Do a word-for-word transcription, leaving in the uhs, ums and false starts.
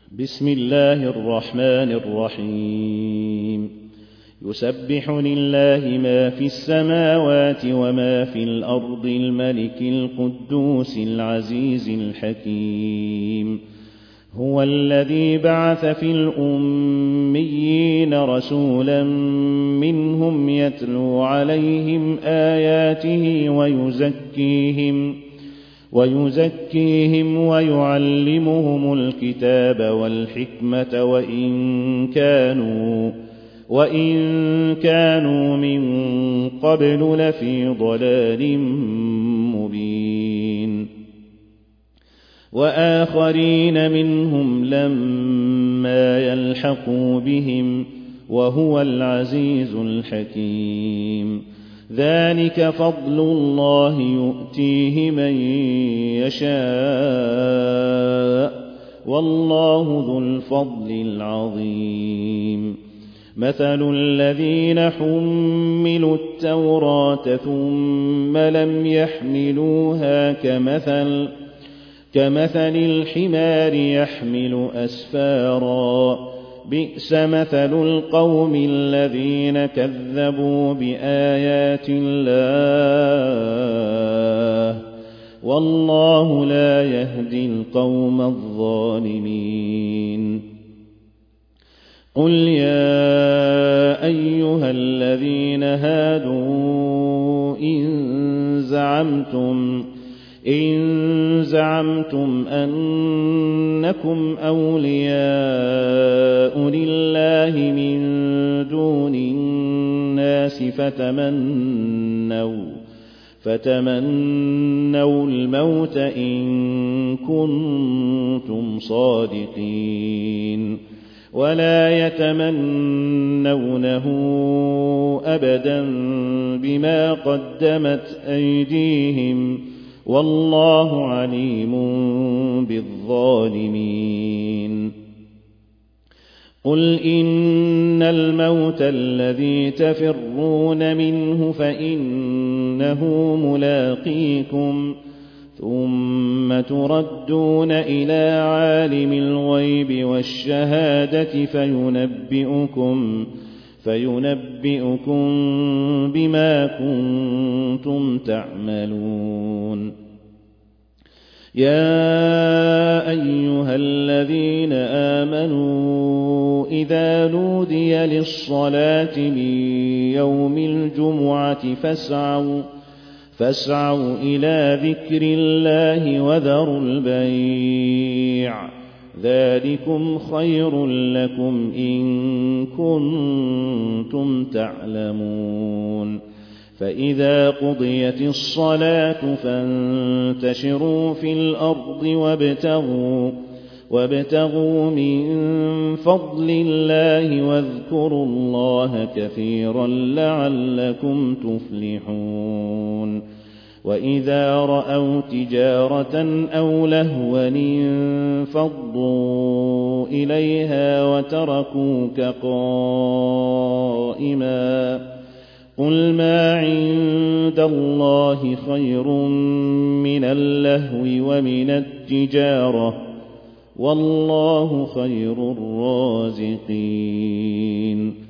بسم الله الرحمن الرحيم يسبح لله ما في السماوات وما في الأرض الملك القدوس العزيز الحكيم هو الذي بعث في الأميين رسولا منهم يتلو عليهم آياته ويزكيهم ويزكيهم ويعلمهم الكتاب والحكمة وإن كانوا وإن كانوا من قبل لفي ضلال مبين وآخرين منهم لما يلحقوا بهم وهو العزيز الحكيم ذلك فضل الله يؤتيه من يشاء والله ذو الفضل العظيم مثل الذين حملوا التوراة ثم لم يحملوها كمثل كمثل الحمار يحمل أسفارا بئس مثل القوم الذين كذبوا بآيات الله والله لا يهدي القوم الظالمين قل يا أيها الذين هادوا إن زعمتم إن زعمتم أنكم أولياء لله من دون الناس فتمنوا فتمنوا الموت إن كنتم صادقين ولا يتمنونه أبدا بما قدمت أيديهم والله عليم بالظالمين قل إن الموت الذي تفرون منه فإنه ملاقيكم ثم تردون إلى عالم الغيب والشهادة فينبئكم فينبئكم بما كنتم تعملون يا أيها الذين آمنوا إذا نودي للصلاة من يوم الجمعة فاسعوا فاسعوا إلى ذكر الله وذروا البيع ذلكم خير لكم إن كنتم تعلمون فإذا قضيت الصلاة فانتشروا في الأرض وابتغوا, وابتغوا من فضل الله واذكروا الله كثيرا لعلكم تفلحون وإذا رأوا تجارة أو لهوا انفضوا إليها وتركوك قائما قل ما عند الله خير من اللهو ومن التجارة والله خير الرازقين